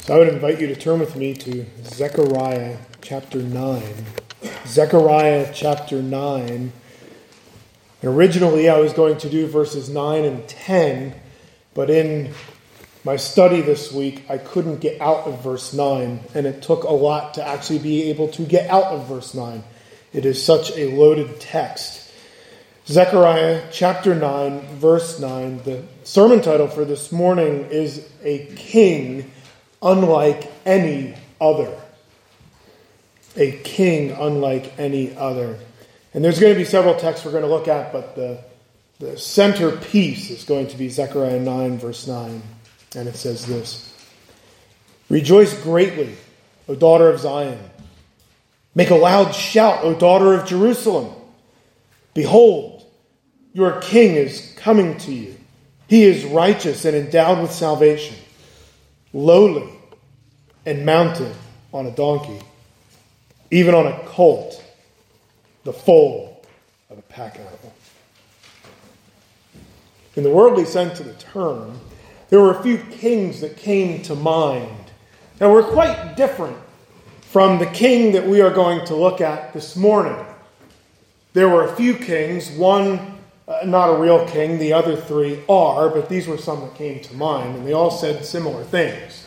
So I would invite you to turn with me to Zechariah chapter 9. Zechariah chapter 9. And originally I was going to do verses 9 and 10, but in my study this week I couldn't get out of verse 9, and it took a lot to actually be able to get out of verse 9. It is such a loaded text. Zechariah chapter 9, verse 9. The sermon title for this morning is A King Unlike Any Other. A king unlike any other. And there's going to be several texts we're going to look at, but the centerpiece is going to be Zechariah 9, verse 9. And it says this: Rejoice greatly, O daughter of Zion. Make a loud shout, O daughter of Jerusalem. Behold, your king is coming to you. He is righteous and endowed with salvation, lowly and mounted on a donkey, even on a colt, the foal of a pack animal. In the worldly sense of the term, there were a few kings that came to mind that were quite different from the king that we are going to look at this morning. There were a few kings, one not a real king, the other three are, but these were some that came to mind, and they all said similar things.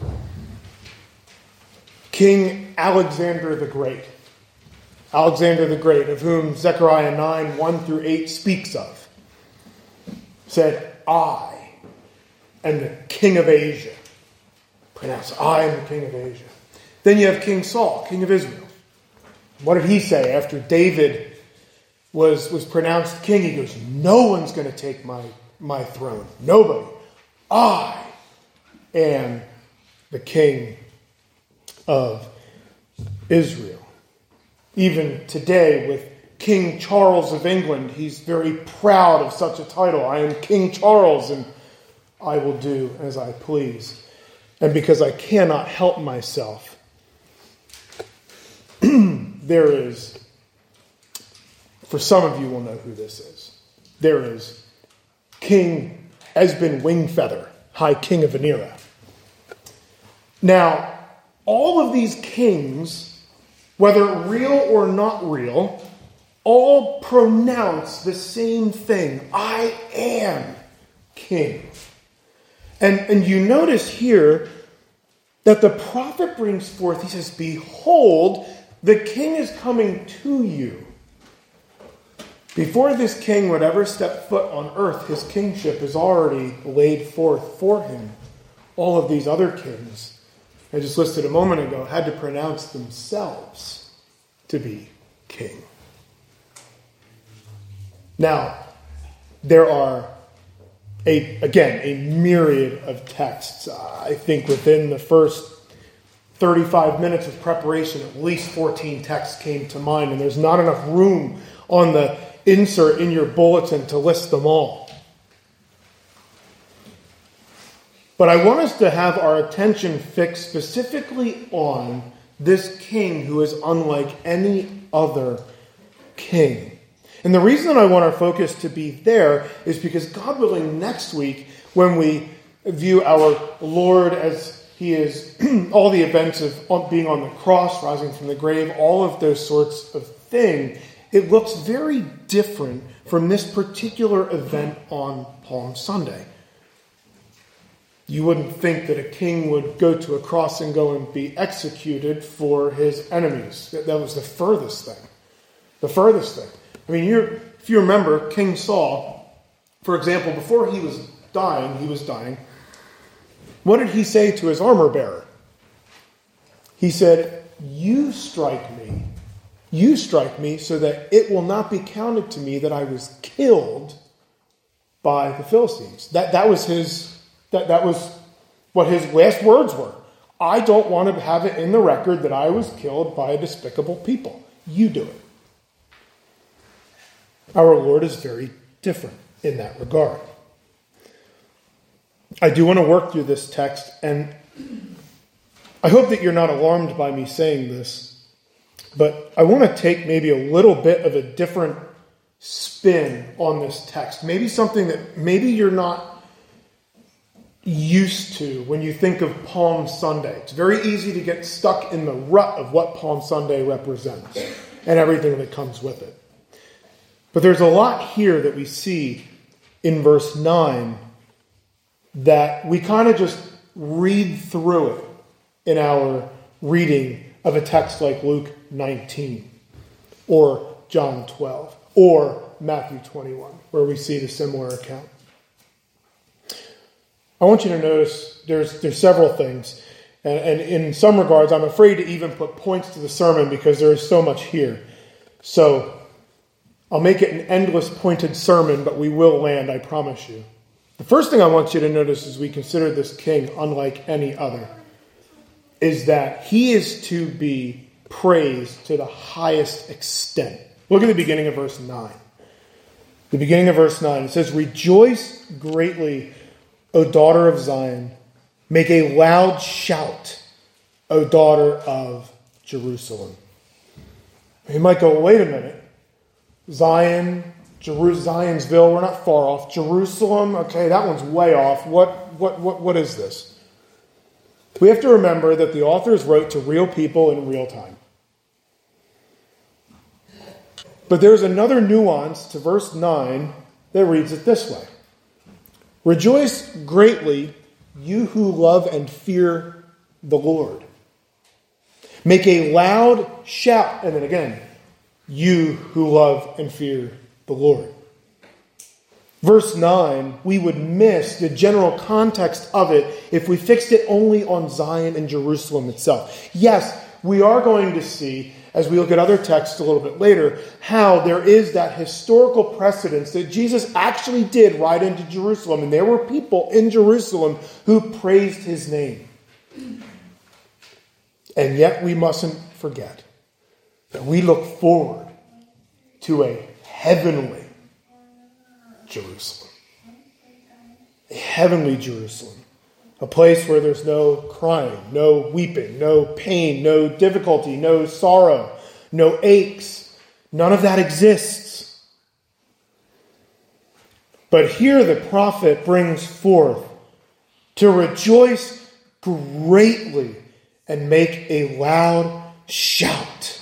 King Alexander the Great. Alexander the Great, of whom Zechariah 9, 1 through 8 speaks of, said, I am the king of Asia. Pronounce, I am the king of Asia. Then you have King Saul, king of Israel. What did he say after David was pronounced king? He goes, no one's going to take my throne. Nobody. I am the king of Israel. Even today with King Charles of England, he's very proud of such a title. I am King Charles, and I will do as I please. And because I cannot help myself, there is, for some of you will know who this is, there is King Esben Wingfeather, High King of Vanera. Now, all of these kings, whether real or not real, all pronounce the same thing. I am king. And you notice here that the prophet brings forth, he says, behold, the king is coming to you. Before this king would ever step foot on earth, his kingship is already laid forth for him. All of these other kings, I just listed a moment ago, had to pronounce themselves to be king. Now, there are, a myriad of texts. I think within the first 35 minutes of preparation, at least 14 texts came to mind, and there's not enough room on the insert in your bulletin to list them all. But I want us to have our attention fixed specifically on this king who is unlike any other king. And the reason I want our focus to be there is because, God willing, next week, when we view our Lord as he is, all the events of being on the cross, rising from the grave, all of those sorts of things, it looks very different from this particular event on Palm Sunday. You wouldn't think that a king would go to a cross and go and be executed for his enemies. That was the furthest thing. The furthest thing. I mean, if you remember, King Saul, for example, before he was dying, what did he say to his armor bearer? He said, you strike me so that it will not be counted to me that I was killed by the Philistines. That was what his last words were. I don't want to have it in the record that I was killed by a despicable people. You do it. Our Lord is very different in that regard. I do want to work through this text, and I hope that you're not alarmed by me saying this, but I want to take maybe a little bit of a different spin on this text. Maybe something that maybe you're not used to when you think of Palm Sunday. It's very easy to get stuck in the rut of what Palm Sunday represents and everything that comes with it. But there's a lot here that we see in verse 9 that we kind of just read through it in our reading of a text like Luke 19 or John 12 or Matthew 21, where we see the similar account. I want you to notice there's several things. And in some regards, I'm afraid to even put points to the sermon because there is so much here. So I'll make it an endless pointed sermon, but we will land, I promise you. The first thing I want you to notice as we consider this king unlike any other is that he is to be praised to the highest extent. Look at the beginning of verse 9. The beginning of verse 9, it says, "Rejoice greatly, O daughter of Zion. Make a loud shout, O daughter of Jerusalem." You might go, wait a minute. Zionsville, we're not far off. Jerusalem, okay, that one's way off. What is this? We have to remember that the authors wrote to real people in real time. But there's another nuance to verse 9 that reads it this way. "Rejoice greatly, you who love and fear the Lord. Make a loud shout," and then again, "you who love and fear the Lord." Verse 9, we would miss the general context of it if we fixed it only on Zion and Jerusalem itself. Yes, we are going to see, as we look at other texts a little bit later, how there is that historical precedence that Jesus actually did ride into Jerusalem, and there were people in Jerusalem who praised his name. And yet we mustn't forget that we look forward to a heavenly Jerusalem. A heavenly Jerusalem. A place where there's no crying, no weeping, no pain, no difficulty, no sorrow, no aches. None of that exists. But here the prophet brings forth to rejoice greatly and make a loud shout.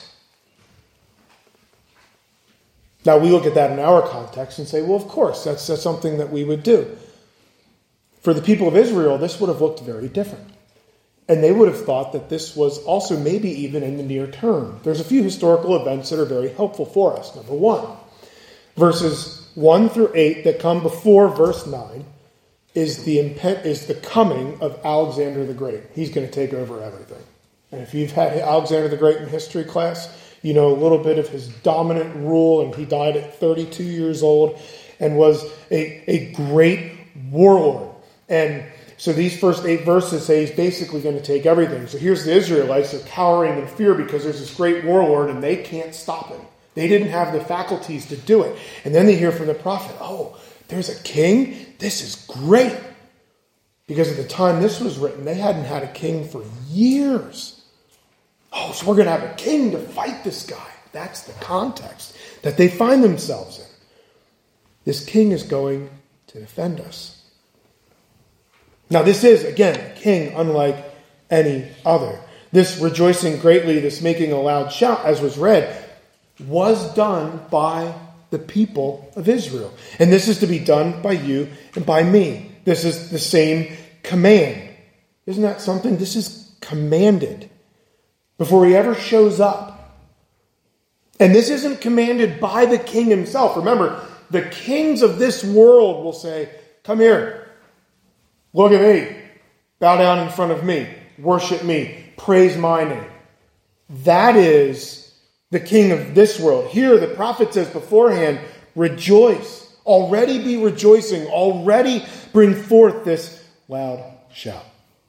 Now we look at that in our context and say, well, of course, that's something that we would do. For the people of Israel, this would have looked very different. And they would have thought that this was also maybe even in the near term. There's a few historical events that are very helpful for us. Number one, verses 1 through 8 that come before verse 9 is the coming of Alexander the Great. He's going to take over everything. And if you've had Alexander the Great in history class, you know a little bit of his dominant rule, and he died at 32 years old and was a great warlord. And so these first 8 verses say he's basically going to take everything. So here's the Israelites, they're cowering in fear because there's this great warlord and they can't stop him. They didn't have the faculties to do it. And then they hear from the prophet, oh, there's a king? This is great. Because at the time this was written, they hadn't had a king for years. Oh, so we're going to have a king to fight this guy. That's the context that they find themselves in. This king is going to defend us. Now this is, again, a king unlike any other. This rejoicing greatly, this making a loud shout, as was read, was done by the people of Israel. And this is to be done by you and by me. This is the same command. Isn't that something? This is commanded before he ever shows up. And this isn't commanded by the king himself. Remember, the kings of this world will say, come here, look at me, bow down in front of me, worship me, praise my name. That is the king of this world. Here the prophet says beforehand, rejoice. Already be rejoicing. Already bring forth this loud shout.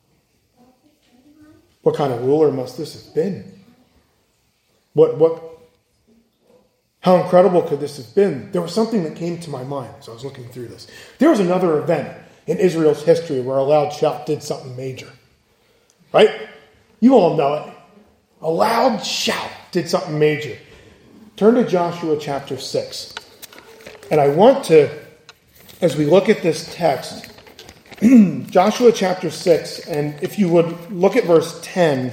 What kind of ruler must this have been? How incredible could this have been? There was something that came to my mind as I was looking through this. There was another event in Israel's history where a loud shout did something major. Right? You all know it. A loud shout did something major. Turn to Joshua chapter 6. And I want to, as we look at this text, Joshua chapter 6, and if you would look at verse 10.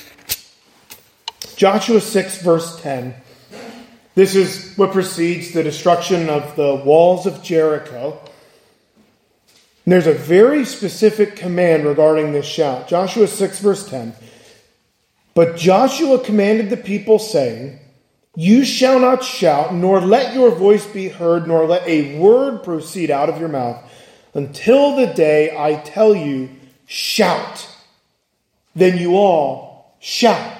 Joshua 6, verse 10. This is what precedes the destruction of the walls of Jericho. And there's a very specific command regarding this shout. Joshua 6, verse 10. But Joshua commanded the people, saying, You shall not shout, nor let your voice be heard, nor let a word proceed out of your mouth, until the day I tell you, shout. Then you all shout.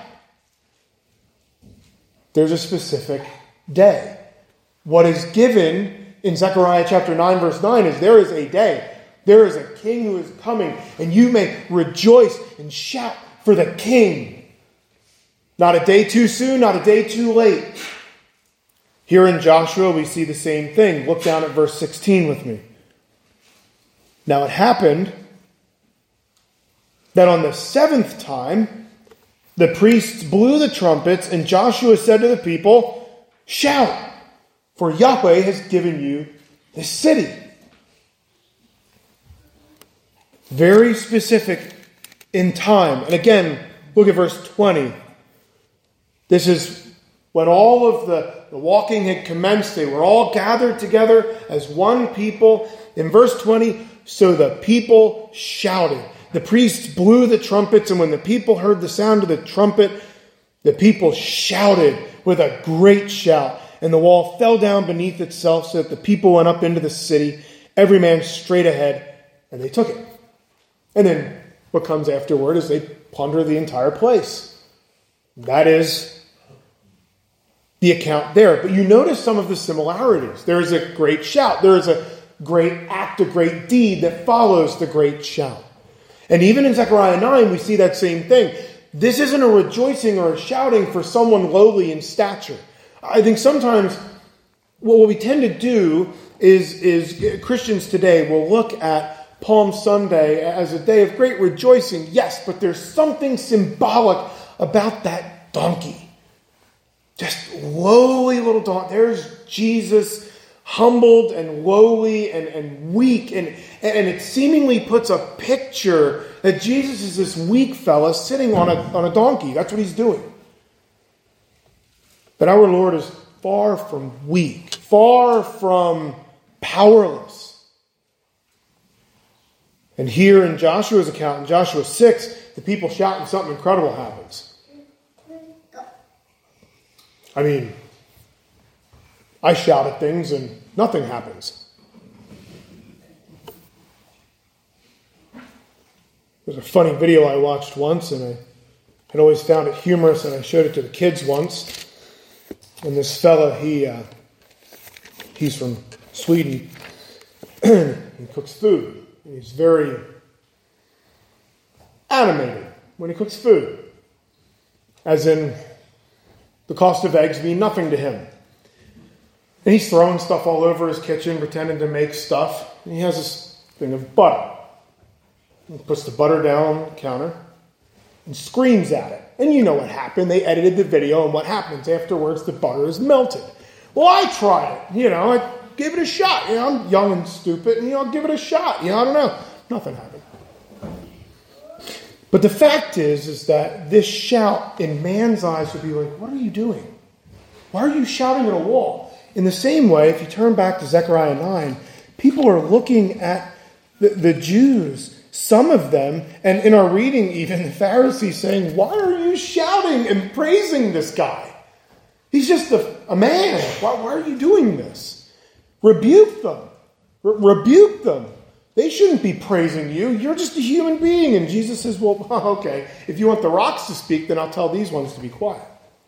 There's a specific day. What is given in Zechariah chapter 9, verse 9 is there is a day. There is a king who is coming, and you may rejoice and shout for the king. Not a day too soon, not a day too late. Here in Joshua, we see the same thing. Look down at verse 16 with me. Now it happened that on the seventh time, the priests blew the trumpets, and Joshua said to the people, Shout, for Yahweh has given you this city. Very specific in time. And again, look at verse 20. This is when all of the walking had commenced. They were all gathered together as one people. In verse 20, so the people shouted. The priests blew the trumpets, and when the people heard the sound of the trumpet, the people shouted with a great shout. And the wall fell down beneath itself, so that the people went up into the city, every man straight ahead, and they took it. And then what comes afterward is they plunder the entire place. That is the account there. But you notice some of the similarities. There is a great shout. There is a great act, a great deed that follows the great shout. And even in Zechariah 9, we see that same thing. This isn't a rejoicing or a shouting for someone lowly in stature. I think sometimes what we tend to do is Christians today will look at Palm Sunday as a day of great rejoicing. Yes, but there's something symbolic about that donkey. Just lowly little donkey. There's Jesus, humbled and lowly and weak. And it seemingly puts a picture that Jesus is this weak fella sitting on a donkey. That's what he's doing. But our Lord is far from weak, far from powerless. And here in Joshua's account, in Joshua 6, the people shout and something incredible happens. I mean, I shout at things and nothing happens. There's a funny video I watched once, and I had always found it humorous, and I showed it to the kids once. And this fella, he's from Sweden. He cooks food. And he's very animated when he cooks food. As in, the cost of eggs mean nothing to him. And he's throwing stuff all over his kitchen, pretending to make stuff. And he has this thing of butter. He puts the butter down on the counter and screams at it. And you know what happened. They edited the video, and what happens afterwards, the butter is melted. Well, I tried it. I gave it a shot. I'm young and stupid, and I'll give it a shot. I don't know. Nothing happened. But the fact is that this shout in man's eyes would be like, what are you doing? Why are you shouting at a wall? In the same way, if you turn back to Zechariah 9, people are looking at the Jews, some of them, and in our reading even, the Pharisees saying, why are you shouting and praising this guy? He's just a man. Why are you doing this? Rebuke them. Rebuke them. They shouldn't be praising you. You're just a human being. And Jesus says, well, okay, if you want the rocks to speak, then I'll tell these ones to be quiet.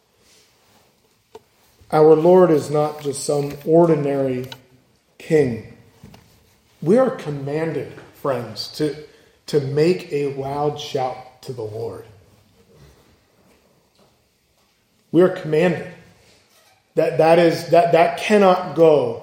Our Lord is not just some ordinary king. We are commanded, friends, to make a loud shout to the Lord. We are commanded. That cannot go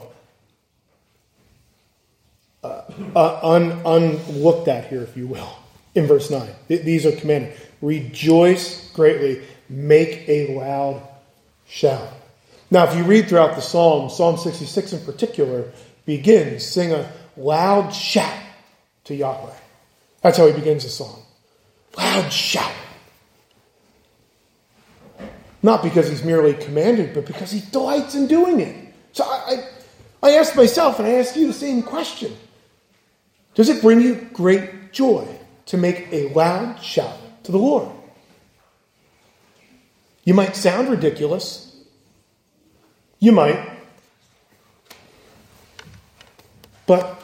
unlooked at here, if you will, in verse 9. These are commanded. Rejoice greatly. Make a loud shout. Now, if you read throughout the Psalms, Psalm 66 in particular begins, sing a loud shout to Yahweh. That's how he begins the song. Loud shout. Not because he's merely commanded, but because he delights in doing it. So I ask myself, and I ask you the same question. Does it bring you great joy to make a loud shout to the Lord? You might sound ridiculous. You might. But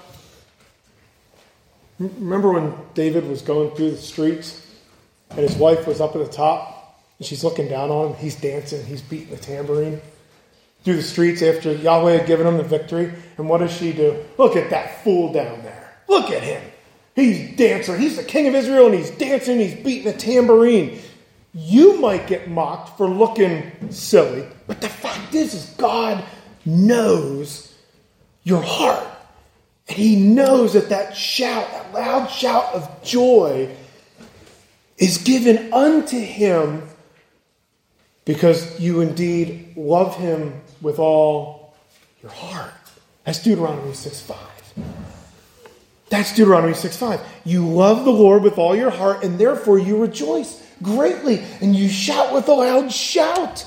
remember when David was going through the streets and his wife was up at the top and she's looking down on him? He's dancing. He's beating the tambourine through the streets after Yahweh had given him the victory. And what does she do? Look at that fool down there. Look at him. He's dancing. He's the king of Israel and he's dancing. He's beating a tambourine. You might get mocked for looking silly. But the fact is God knows your heart. And he knows that shout, that loud shout of joy is given unto him because you indeed love him with all your heart. That's Deuteronomy 6:5. That's Deuteronomy 6:5. You love the Lord with all your heart, and therefore you rejoice greatly, and you shout with a loud shout.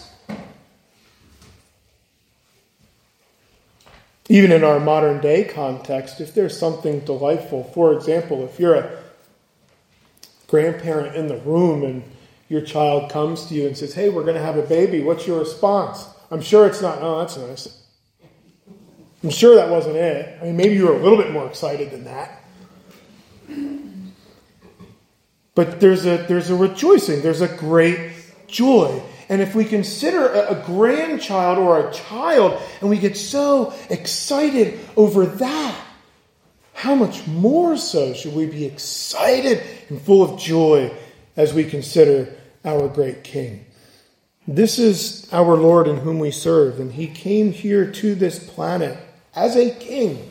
Even in our modern day context, if there's something delightful, for example, if you're a grandparent in the room and your child comes to you and says, hey, we're going to have a baby, what's your response? I'm sure it's not, oh, that's nice. I'm sure that wasn't it. I mean, maybe you were a little bit more excited than that. But there's a rejoicing, there's a great joy. And if we consider a grandchild or a child and we get so excited over that, how much more so should we be excited and full of joy as we consider our great King? This is our Lord in whom we serve, and he came here to this planet as a king,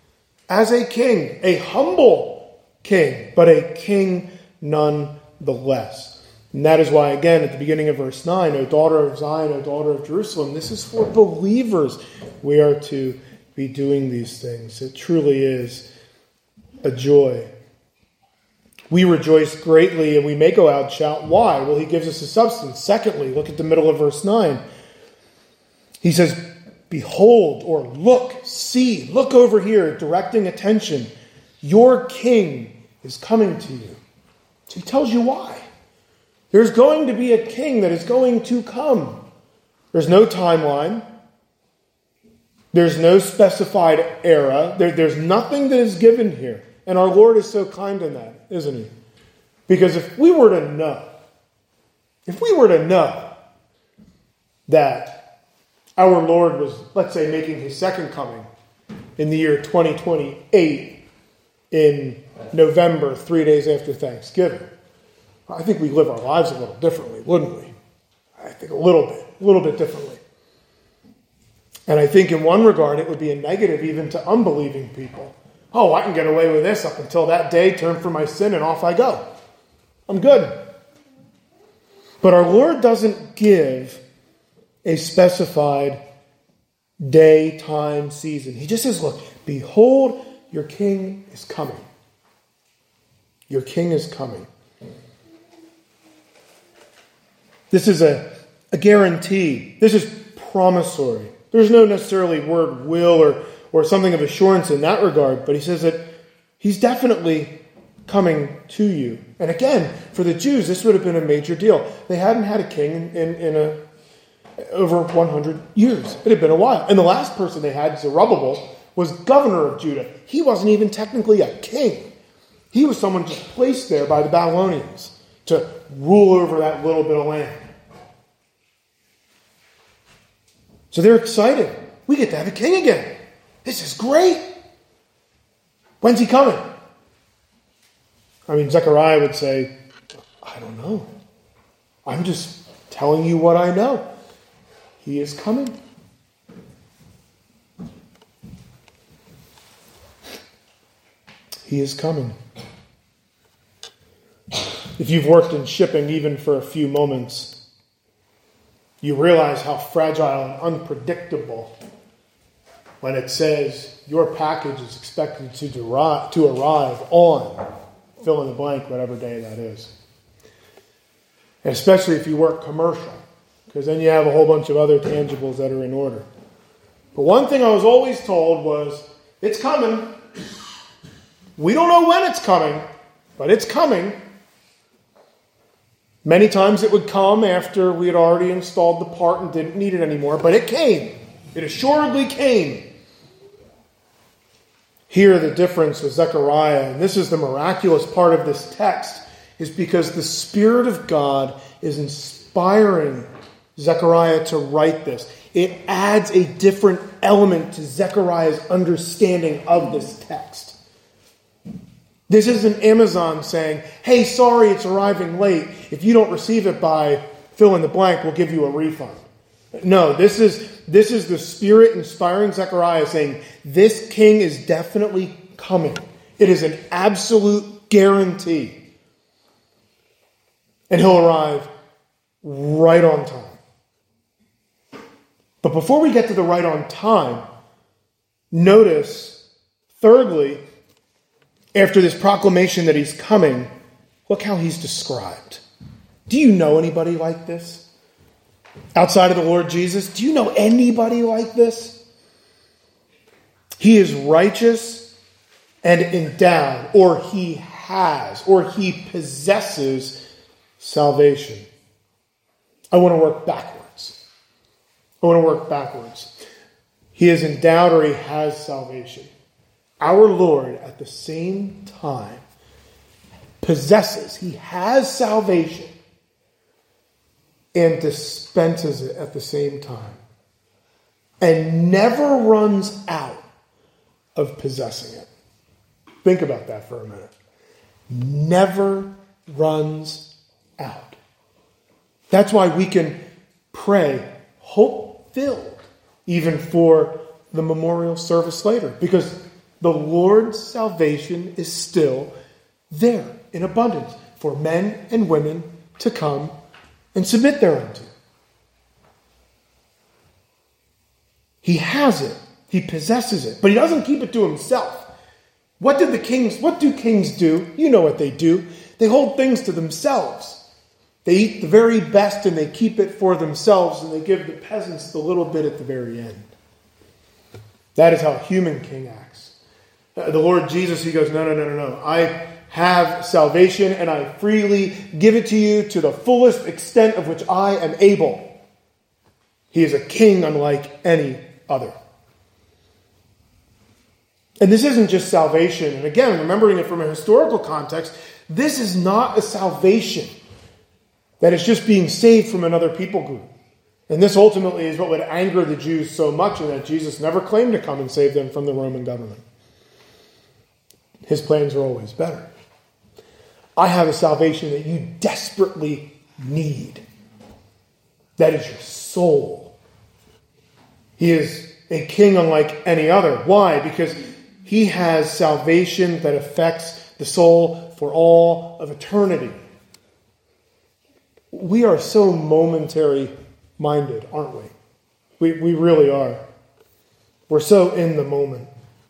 a humble king, but a king nonetheless. And that is why, again, at the beginning of verse 9, O daughter of Zion, O daughter of Jerusalem, this is for believers. We are to be doing these things. It truly is a joy. We rejoice greatly and we may go out and shout. Why? Well, he gives us a substance. Secondly, look at the middle of verse 9. He says, behold, or look, see, look over here, directing attention. Your king is coming to you. So he tells you why. There's going to be a king that is going to come. There's no timeline. There's no specified era. There's nothing that is given here. And our Lord is so kind in that, isn't he? Because if we were to know that our Lord was, let's say, making his second coming in the year 2028 in November, 3 days after Thanksgiving, I think we live our lives a little differently, wouldn't we? I think a little bit differently. And I think in one regard it would be a negative even to unbelieving people. Oh, I can get away with this up until that day, turn from my sin, and off I go. I'm good. But our Lord doesn't give a specified day, time, season. He just says, look, behold, your king is coming. Your king is coming. This is a guarantee. This is promissory. There's no necessarily word will or something of assurance in that regard, but he says that he's definitely coming to you. And again, for the Jews, this would have been a major deal. They hadn't had a king in over 100 years. It had been a while. And the last person they had, Zerubbabel, was governor of Judah. He wasn't even technically a king. He was someone just placed there by the Babylonians to rule over that little bit of land. So they're excited. We get to have a king again. This is great. When's he coming? I mean, Zechariah would say, I don't know. I'm just telling you what I know. He is coming. He is coming. If you've worked in shipping even for a few moments, you realize how fragile and unpredictable when it says your package is expected to arrive on fill in the blank, whatever day that is. And especially if you work commercial, because then you have a whole bunch of other tangibles that are in order. But one thing I was always told was, it's coming. We don't know when it's coming, but it's coming. Many times it would come after we had already installed the part and didn't need it anymore, but it came. It assuredly came. Here the difference with Zechariah, and this is the miraculous part of this text, is because the Spirit of God is inspiring Zechariah to write this. It adds a different element to Zechariah's understanding of this text. This isn't Amazon saying, hey, sorry, it's arriving late. If you don't receive it by fill in the blank, we'll give you a refund. No, this is the Spirit inspiring Zechariah saying, this king is definitely coming. It is an absolute guarantee. And he'll arrive right on time. But before we get to the right on time, notice, thirdly, after this proclamation that he's coming, look how he's described. Do you know anybody like this? Outside of the Lord Jesus, do you know anybody like this? He is righteous and endowed, or he has, or he possesses salvation. I want to work backwards. He is endowed, or he has salvation. Our Lord, at the same time, possesses, he has salvation, and dispenses it at the same time, and never runs out of possessing it. Think about that for a minute. Never runs out. That's why we can pray hope-filled, even for the memorial service later, because the Lord's salvation is still there in abundance for men and women to come and submit thereunto. He has it. He possesses it. But he doesn't keep it to himself. What do kings do? You know what they do. They hold things to themselves. They eat the very best and they keep it for themselves, and they give the peasants the little bit at the very end. That is how a human king acts. The Lord Jesus, he goes, no. I have salvation, and I freely give it to you to the fullest extent of which I am able. He is a king unlike any other. And this isn't just salvation. And again, remembering it from a historical context, this is not a salvation that is just being saved from another people group. And this ultimately is what would anger the Jews so much, in that Jesus never claimed to come and save them from the Roman government. His plans are always better. I have a salvation that you desperately need. That is your soul. He is a king unlike any other. Why? Because he has salvation that affects the soul for all of eternity. We are so momentary-minded, aren't we? We really are. We're so in the moment.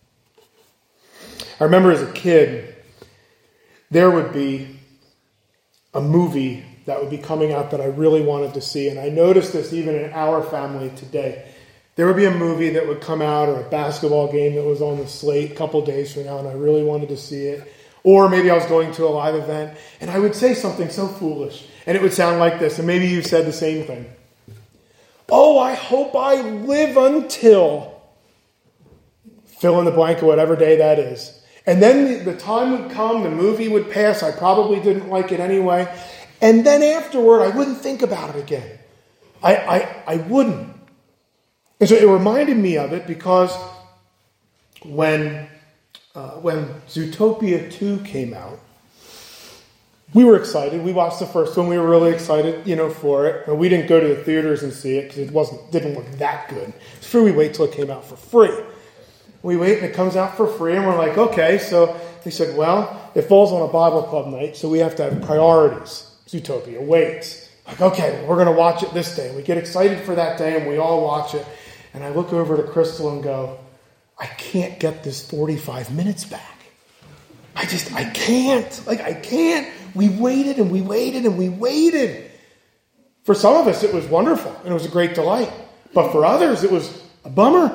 I remember as a kid, there would be a movie that would be coming out that I really wanted to see. And I noticed this even in our family today. There would be a movie that would come out, or a basketball game that was on the slate a couple days from now, and I really wanted to see it. Or maybe I was going to a live event, and I would say something so foolish, and it would sound like this, and maybe you said the same thing. Oh, I hope I live until fill in the blank or whatever day that is. And then the time would come, the movie would pass, I probably didn't like it anyway, and then afterward I wouldn't think about it again. I wouldn't. And so it reminded me of it because when Zootopia 2 came out, we were excited. We watched the first one. We were really excited, for it. And we didn't go to the theaters and see it because it didn't look that good. So we wait till it came out for free. We wait and it comes out for free, and we're like, okay. So they said, well, it falls on a Bible club night, so we have to have priorities. Zootopia waits. Like, okay, we're going to watch it this day. We get excited for that day, and we all watch it. And I look over to Crystal and go, I can't get this 45 minutes back. I can't. I can't. We waited and we waited and we waited. For some of us, it was wonderful and it was a great delight. But for others, it was a bummer.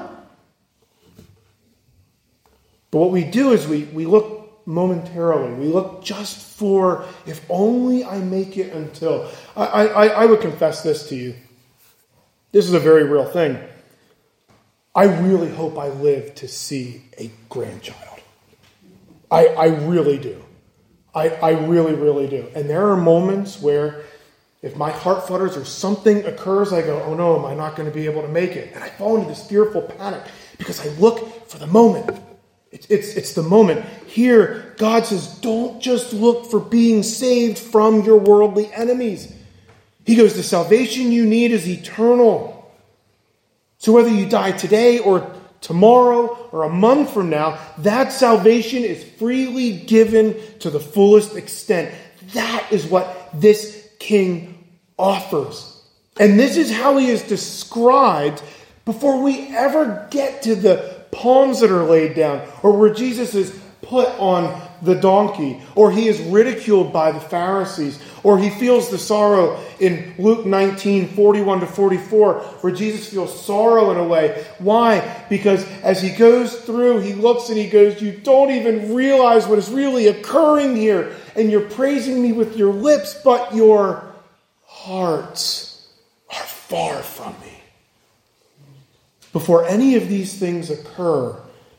But what we do is we look momentarily. We look just for, if only I make it until. I would confess this to you. This is a very real thing. I really hope I live to see a grandchild. I really do. I really, really do. And there are moments where if my heart flutters or something occurs, I go, oh no, am I not going to be able to make it? And I fall into this fearful panic because I look for the moment. It's the moment. Here, God says, don't just look for being saved from your worldly enemies. He goes, the salvation you need is eternal. So whether you die today or tomorrow or a month from now, that salvation is freely given to the fullest extent. That is what this king offers. And this is how he is described before we ever get to the palms that are laid down, or where Jesus is put on the donkey, or he is ridiculed by the Pharisees, or he feels the sorrow in Luke 19:41-44, where Jesus feels sorrow in a way. Why? Because as he goes through, he looks and he goes, you don't even realize what is really occurring here, and you're praising me with your lips, but your hearts are far from me. Before any of these things occur,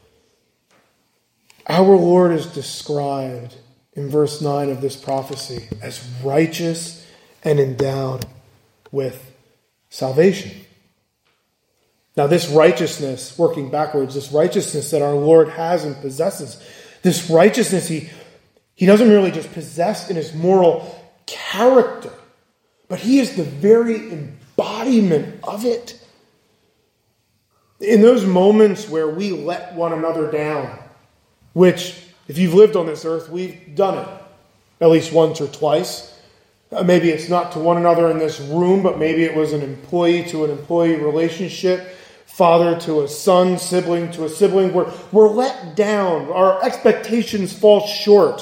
our Lord is described in verse 9 of this prophecy as righteous and endowed with salvation. Now, this righteousness, working backwards, this righteousness that our Lord has and possesses, this righteousness he doesn't merely just possess in his moral character, but he is the very embodiment of it. In those moments where we let one another down, which, if you've lived on this earth, we've done it at least once or twice. Maybe it's not to one another in this room, but maybe it was an employee to an employee relationship, father to a son, sibling to a sibling. We're let down. Our expectations fall short.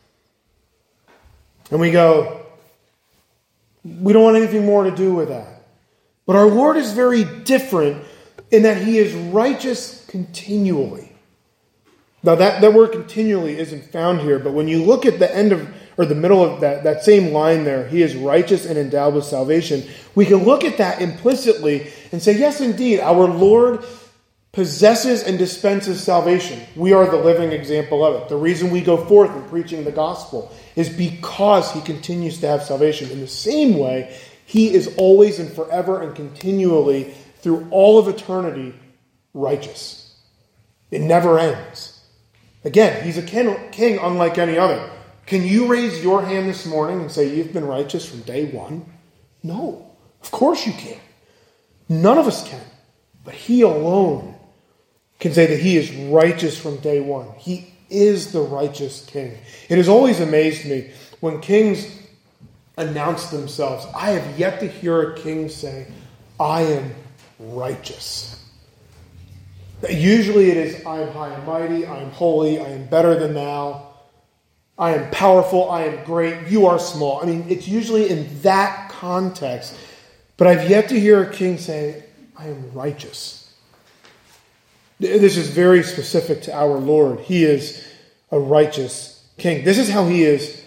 And we go, we don't want anything more to do with that. But our Lord is very different in that he is righteous continually. Now that word continually isn't found here, but when you look at the end of, or the middle of that same line there, he is righteous and endowed with salvation, we can look at that implicitly and say, yes, indeed, our Lord possesses and dispenses salvation. We are the living example of it. The reason we go forth in preaching the gospel is because he continues to have salvation. In the same way, he is always and forever and continually, through all of eternity, righteous. It never ends. Again, he's a king unlike any other. Can you raise your hand this morning and say you've been righteous from day one? No. Of course you can't. None of us can. But he alone can say that he is righteous from day one. He is the righteous king. It has always amazed me when kings announce themselves. I have yet to hear a king say, I am righteous. Usually it is, I am high and mighty, I am holy, I am better than thou, I am powerful, I am great, you are small. I mean, it's usually in that context. But I've yet to hear a king say, I am righteous. This is very specific to our Lord. He is a righteous king. This is how he is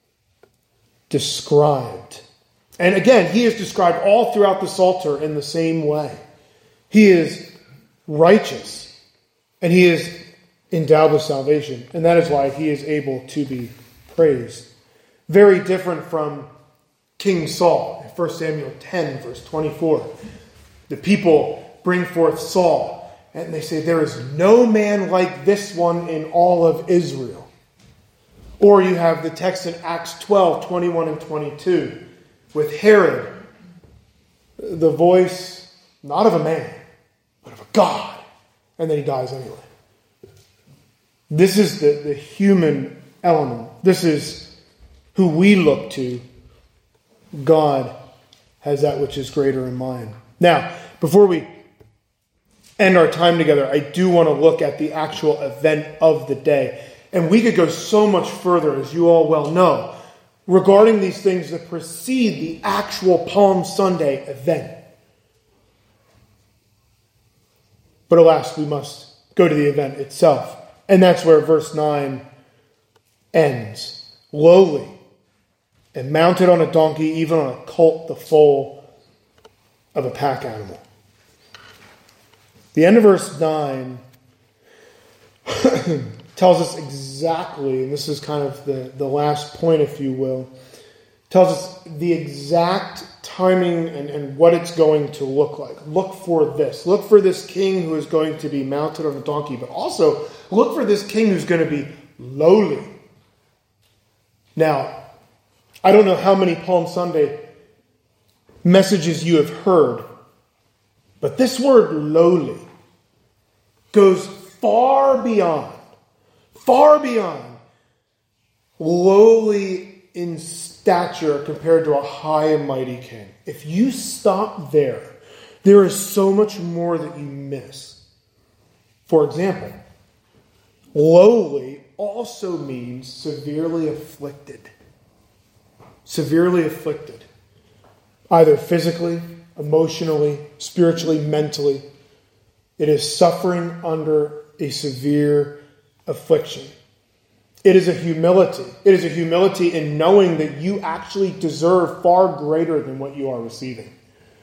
described. And again, he is described all throughout the Psalter in the same way. He is righteous, and he is endowed with salvation, and that is why he is able to be praised. Very different from King Saul. In 1 Samuel 10, verse 24, the people bring forth Saul, and they say, there is no man like this one in all of Israel. Or you have the text in Acts 12, 21 and 22, with Herod, the voice not of a man, but of a God. And then he dies anyway. This is the human element. This is who we look to. God has that which is greater in mind. Now, before we end our time together, I do want to look at the actual event of the day. And we could go so much further, as you all well know, regarding these things that precede the actual Palm Sunday event. But alas, we must go to the event itself. And that's where verse 9 ends. Lowly and mounted on a donkey, even on a colt, the foal of a pack animal. The end of verse 9 tells us exactly, and this is kind of the last point, if you will, tells us the exact timing and what it's going to look like. Look for this. Look for this king who is going to be mounted on a donkey, but also look for this king who's going to be lowly. Now, I don't know how many Palm Sunday messages you have heard, but this word lowly goes far beyond lowly in stature compared to a high and mighty king. If you stop there, there is so much more that you miss. For example, lowly also means severely afflicted. Severely afflicted. Either physically, emotionally, spiritually, mentally. It is suffering under a severe affliction. It is a humility. It is a humility in knowing that you actually deserve far greater than what you are receiving.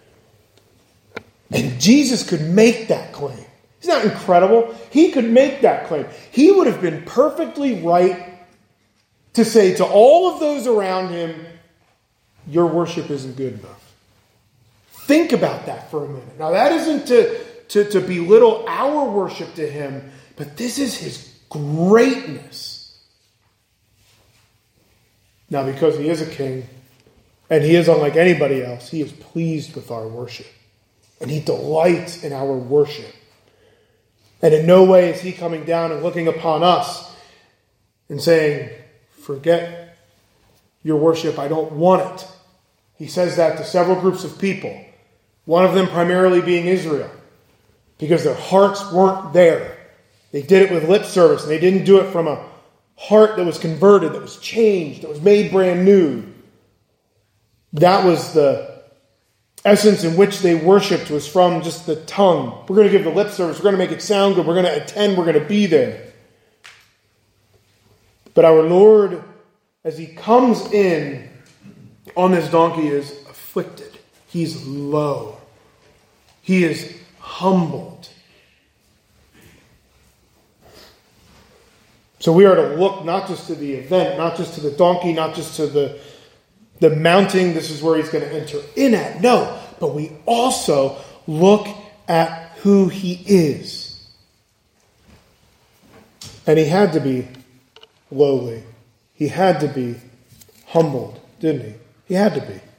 And Jesus could make that claim. Isn't that incredible? He could make that claim. He would have been perfectly right to say to all of those around him, your worship isn't good enough. Think about that for a minute. Now, that isn't to belittle our worship to him, but this is his greatness. Now, because he is a king, and he is unlike anybody else, he is pleased with our worship. And he delights in our worship. And in no way is he coming down and looking upon us and saying, forget your worship, I don't want it. He says that to several groups of people. One of them primarily being Israel. Because their hearts weren't there. They did it with lip service, and they didn't do it from a heart that was converted, that was changed, that was made brand new. That was the essence in which they worshipped, was from just the tongue. We're going to give the lip service. We're going to make it sound good. We're going to attend. We're going to be there. But our Lord, as he comes in on this donkey, is afflicted. He's low. He is humbled. So we are to look not just to the event, not just to the donkey, not just to the mounting, this is where he's going to enter in at. No, but we also look at who he is. And he had to be lowly. He had to be humbled, didn't he? He had to be.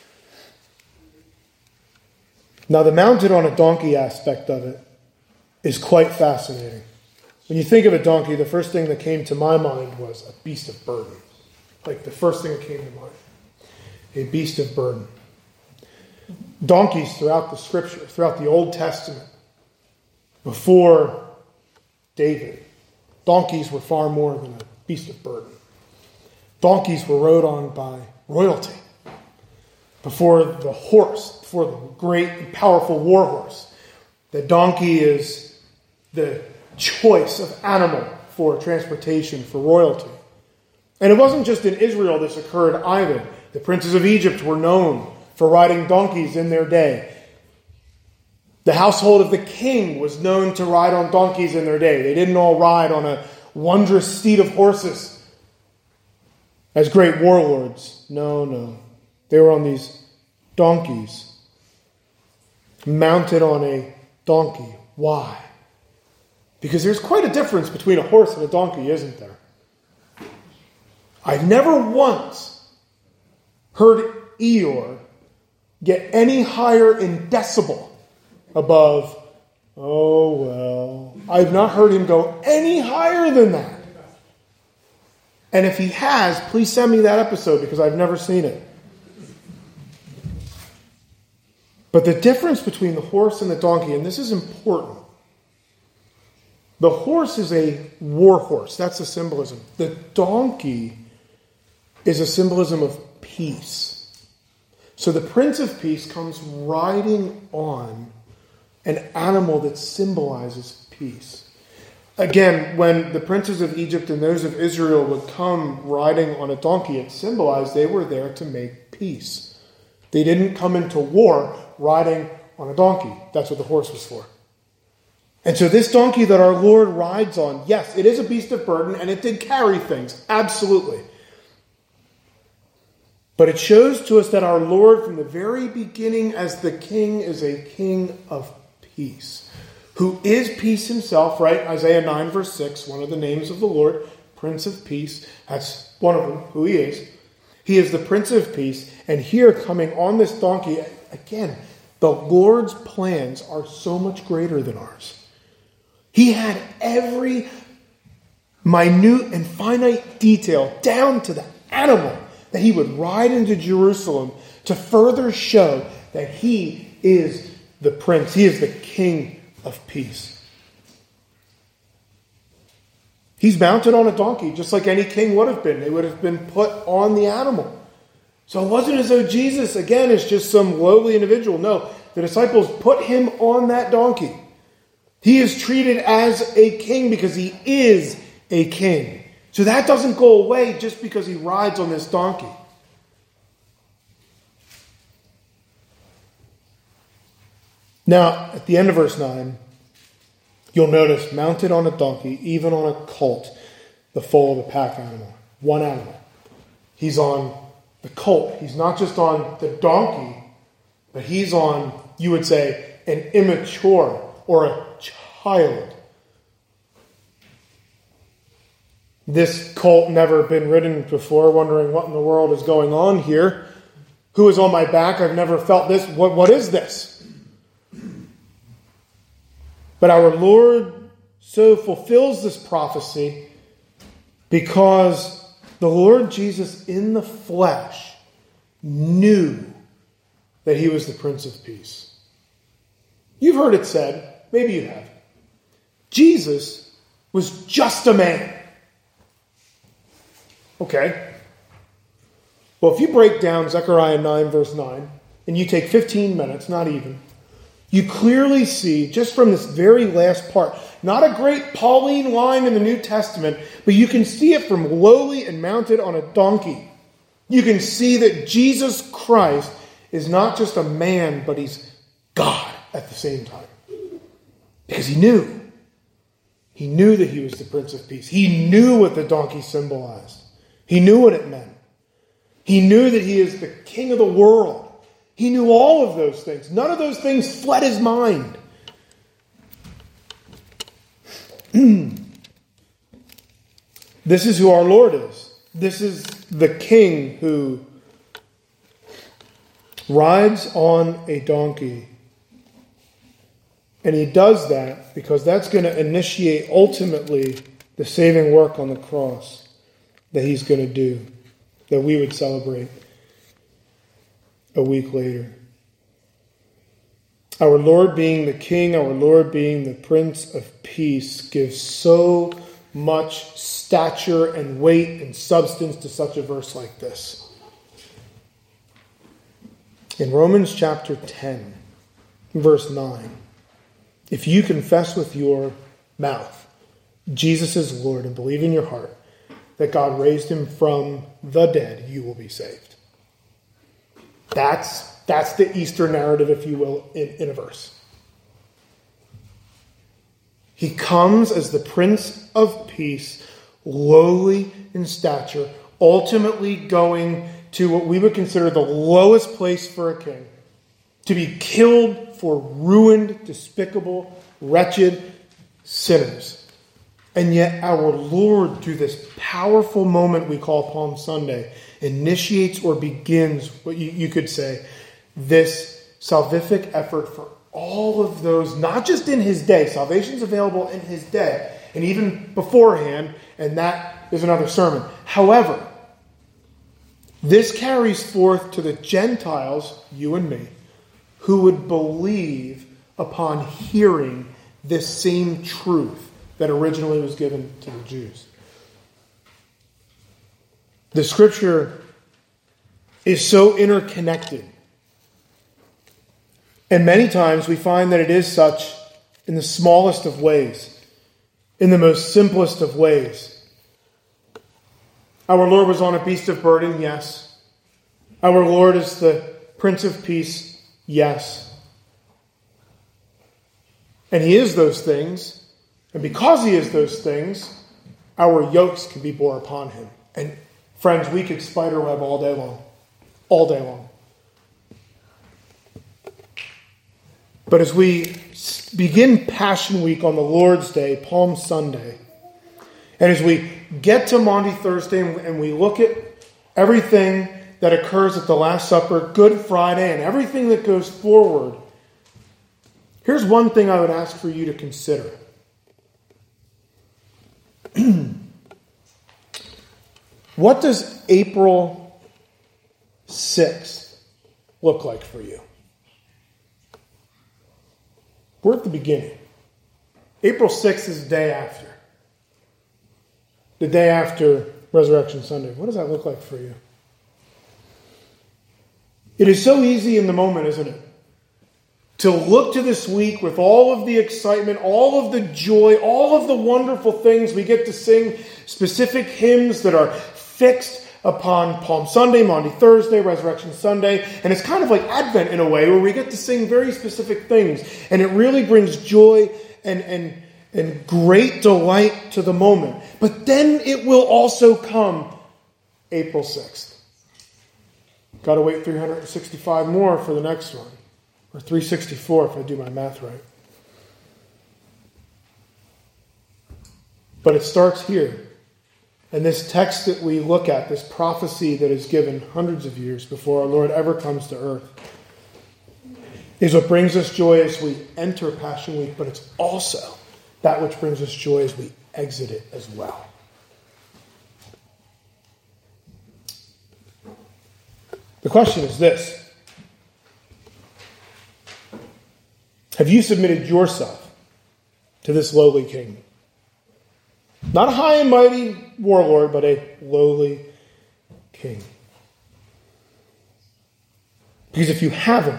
Now, the mounted on a donkey aspect of it is quite fascinating. When you think of a donkey, the first thing that came to my mind was a beast of burden. Like the first thing that came to mind. A beast of burden. Donkeys throughout the Scripture, throughout the Old Testament, before David, donkeys were far more than a beast of burden. Donkeys were rode on by royalty. Before the horse, before the great and powerful war horse, the donkey is the choice of animal for transportation for royalty. And it wasn't just in Israel this occurred either. The princes of Egypt were known for riding donkeys in their day. The household of the king was known to ride on donkeys in their day. They didn't all ride on a wondrous steed of horses as great warlords. No. They were on these donkeys, mounted on a donkey. Why? Because there's quite a difference between a horse and a donkey, isn't there? I've never once heard Eeyore get any higher in decibel above, oh well. I've not heard him go any higher than that. And if he has, please send me that episode because I've never seen it. But the difference between the horse and the donkey, and this is important, The horse is a war horse. That's the symbolism. The donkey is a symbolism of peace. So the Prince of Peace comes riding on an animal that symbolizes peace. Again, when the princes of Egypt and those of Israel would come riding on a donkey, it symbolized they were there to make peace. They didn't come into war riding on a donkey. That's what the horse was for. And so this donkey that our Lord rides on, yes, it is a beast of burden, and it did carry things, absolutely. But it shows to us that our Lord, from the very beginning as the king, is a king of peace, who is peace himself, right? Isaiah 9 verse 6, one of the names of the Lord, Prince of Peace. That's one of them, who he is. He is the Prince of Peace. And here, coming on this donkey, again, the Lord's plans are so much greater than ours. He had every minute and finite detail down to the animal that he would ride into Jerusalem to further show that he is the prince. He is the king of peace. He's mounted on a donkey, just like any king would have been. They would have been put on the animal. So it wasn't as though Jesus, again, is just some lowly individual. No, the disciples put him on that donkey. He is treated as a king because he is a king. So that doesn't go away just because he rides on this donkey. Now, at the end of verse 9, you'll notice mounted on a donkey, even on a colt, the foal of a pack animal. One animal. He's on the colt. He's not just on the donkey, but he's on, you would say, an immature or a child. This colt never been ridden before, wondering what in the world is going on here. Who is on my back? I've never felt this. What is this? But our Lord so fulfills this prophecy because the Lord Jesus in the flesh knew that he was the Prince of Peace. You've heard it said, maybe you have, Jesus was just a man. Okay. Well, if you break down Zechariah 9 verse 9, and you take 15 minutes, not even, you clearly see, just from this very last part, not a great Pauline line in the New Testament, but you can see it from lowly and mounted on a donkey. You can see that Jesus Christ is not just a man, but he's God at the same time. Because he knew. He knew that he was the Prince of Peace. He knew what the donkey symbolized. He knew what it meant. He knew that he is the King of the world. He knew all of those things. None of those things fled his mind. This is who our Lord is. This is the King who rides on a donkey. And he does that because that's going to initiate ultimately the saving work on the cross that he's going to do, that we would celebrate a week later. Our Lord being the King, our Lord being the Prince of Peace, gives so much stature and weight and substance to such a verse like this. In Romans chapter 10, verse 9, if you confess with your mouth Jesus is Lord and believe in your heart that God raised him from the dead, you will be saved. That's the Easter narrative, if you will, in a verse. He comes as the Prince of Peace, lowly in stature, ultimately going to what we would consider the lowest place for a king, to be killed for ruined, despicable, wretched sinners. And yet our Lord, through this powerful moment we call Palm Sunday, initiates or begins what you could say, this salvific effort for all of those, not just in his day. Salvation's available in his day, and even beforehand, and that is another sermon. However, this carries forth to the Gentiles, you and me, who would believe upon hearing this same truth that originally was given to the Jews. The Scripture is so interconnected. And many times we find that it is such in the smallest of ways, in the most simplest of ways. Our Lord was on a beast of burden, yes. Our Lord is the Prince of Peace, yes. And He is those things. And because He is those things, our yokes can be bore upon Him. And friends, we could spiderweb all day long. All day long. But as we begin Passion Week on the Lord's Day, Palm Sunday, and as we get to Maundy Thursday and we look at everything that occurs at the Last Supper, Good Friday, and everything that goes forward, here's one thing I would ask for you to consider. What does April 6th look like for you? We're at the beginning. April 6th is the day after. The day after Resurrection Sunday. What does that look like for you? It is so easy in the moment, isn't it? To look to this week with all of the excitement, all of the joy, all of the wonderful things. We get to sing specific hymns that are fixed upon Palm Sunday, Maundy Thursday, Resurrection Sunday. And it's kind of like Advent in a way, where we get to sing very specific things. And it really brings joy and great delight to the moment. But then it will also come April 6th. Got to wait 365 more for the next one. Or 364 if I do my math right. But it starts here. And this text that we look at, this prophecy that is given hundreds of years before our Lord ever comes to earth, is what brings us joy as we enter Passion Week, but it's also that which brings us joy as we exit it as well. The question is this: have you submitted yourself to this lowly king? Not a high and mighty warlord, but a lowly king. Because if you haven't,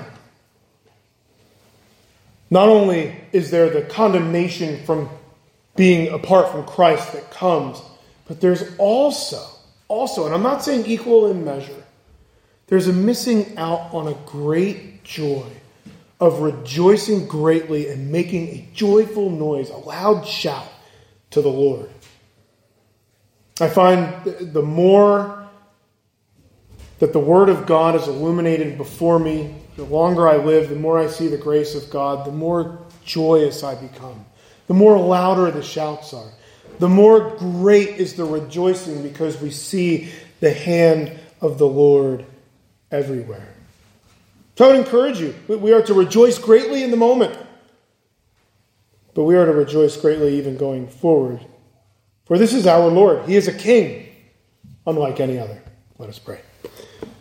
not only is there the condemnation from being apart from Christ that comes, but there's also, and I'm not saying equal in measure, there's a missing out on a great joy of rejoicing greatly and making a joyful noise, a loud shout to the Lord. I find the more that the Word of God is illuminated before me, the longer I live, the more I see the grace of God, the more joyous I become. The more louder the shouts are. The more great is the rejoicing because we see the hand of the Lord everywhere. So I would encourage you. We are to rejoice greatly in the moment. But we are to rejoice greatly even going forward. For this is our Lord. He is a king, unlike any other. Let us pray.